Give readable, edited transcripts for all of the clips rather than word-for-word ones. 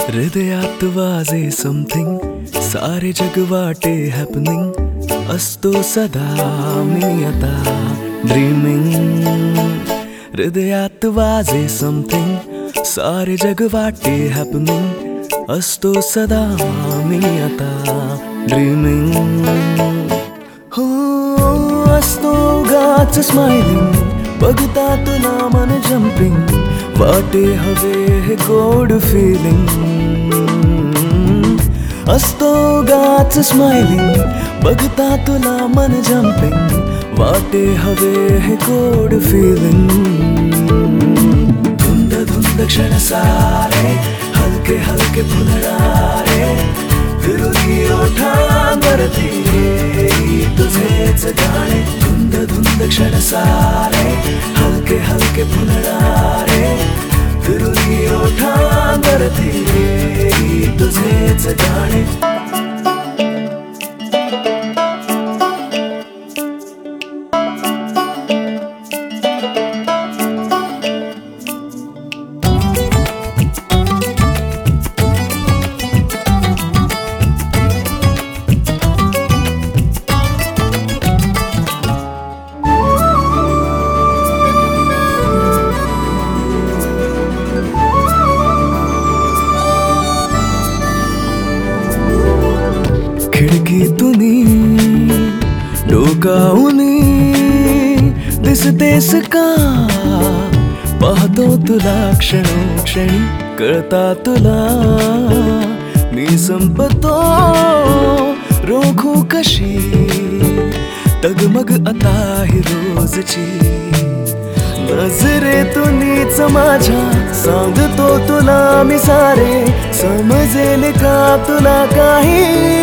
हृदयात वाजे समथिंग, सारे जग वाटे हॅपनिंग, असतो सदा मी आता ड्रीमिंग. हृदयात वाजे समथिंग, सारे जग वाटे हॅपनिंग, असतो सदा मी आता ड्रीमिंग. हो असतो उगाच स्माइलिंग, बघता तुला मन जम्पिंग, वाटे हवे हे गोड फिलिंग. असतो उगाच स्माइलिंग, बघता तुला मन जम्पिंग, वाटे हवे हे गोड फिलिंग. धुंद धुंद क्षण सारे, हलके हलके फुलणारे, फिरुनी ओठांवरती तुझेच गाणे. धुंद धुंद क्षण सारे, हलके हलके फुलणारे, फिरुनी ओठांवरती तुझेच गाणे. खिडकीतूनी डोकावूनी दिसतेस का, पाहतो तुला क्षणोक्षणी, कळता तुला मी संपतो रोखू कशी, तगमग आता ही रोजची. नजरेतूनीच माझ्या सांगतो तुला मी सारे, समजेल का तुला काही.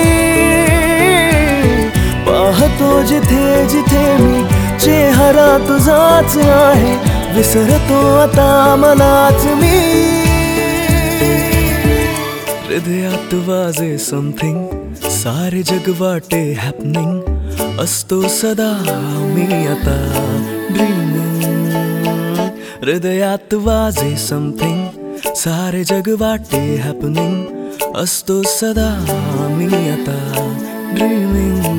पाहतो जिथे जिथे मी, चेहरा तुझाच आहे, विसरतो आता मलाच मी. हृदयात वाजे समथिंग, सारे जग वाटे हॅपनिंग, असतो सदा मी आता ड्रीमिंग. हृदयात वाजे समथिंग, सारे जग वाटे हॅपनिंग, असतो सदा मी आता ड्रीमिंग.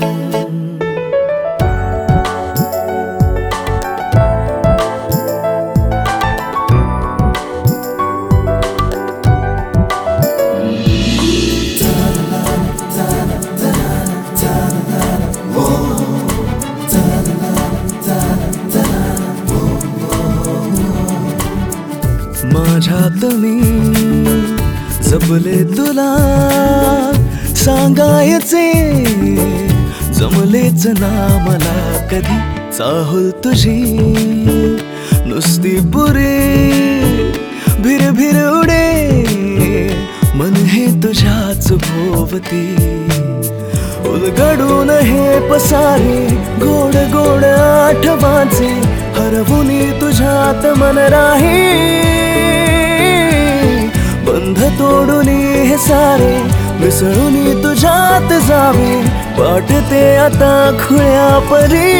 माझ्यात मी जपले तुला सांगायचे, जमलेच ना मला कधी चाहुल तुझी. नुसती पुरे भिर भिर उडे, मन हे तुझ्याच भोवती. उलगडून हे पसारे गोड गोड आठवाचे, हरवुनी तुझ्यात मन राही. बंध तोडूनी हे सारे, मिसळूनी तुझ्यात जावे, वाटते आता खुळ्या परी.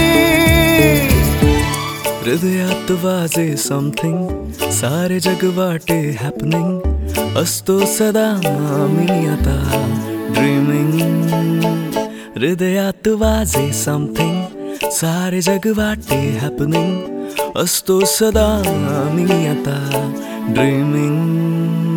हृदयात वाजे समथिंग, सारे जग वाटे हॅपनिंग, असतो सदा मी आता ड्रीमिंग. हृदयात वाजे समथिंग, सारे जग वाटे हॅपनिंग, असतो सदा मी आता ड्रीमिंग.